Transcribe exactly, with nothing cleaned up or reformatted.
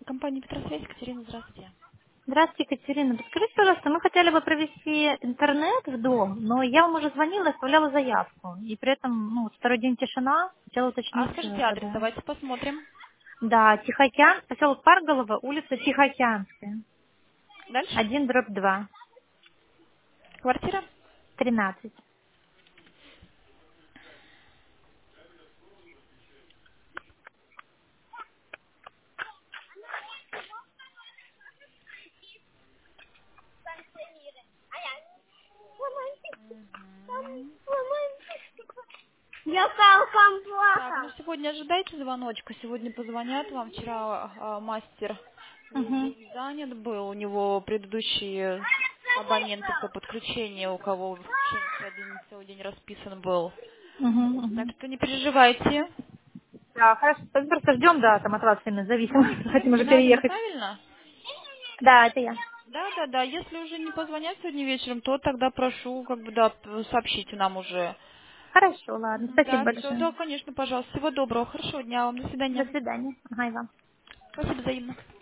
Компания Петросвязь, Екатерина, здравствуйте. Здравствуйте, Екатерина. Подскажите, пожалуйста, мы хотели бы провести интернет в дом, но я вам уже звонила, оставляла заявку. И при этом, ну, вот второй день тишина. Хотела А уточнить, скажите э, адрес, когда. давайте посмотрим. Да, Тихоокеан, поселок Парголово, улица Тихоокеанская. Дальше. Один дробь два, Квартира. тринадцать. Мгм. Я палком Так, ну плакал. сегодня ожидайте звоночка. Сегодня позвонят вам. Вчера а, мастер весь Угу. день занят был. У него предыдущие абоненты по подключению, у кого подключение вчера день, целый день расписан был. Угу, Так угу. что не переживайте. Да, хорошо. Просто ждем, да, там от вас именно зависимо. Вы Хотим уже Надина, переехать. правильно? Да, это я. Да, да, да. Если уже не позвонят сегодня вечером, то тогда прошу, как бы, да, сообщите нам уже. Хорошо, ладно. Мгм. Спасибо Да, все, большое. да, конечно, пожалуйста. Всего доброго, хорошего дня вам. До До свидания. свидания. Ага, и вам. Спасибо взаимно.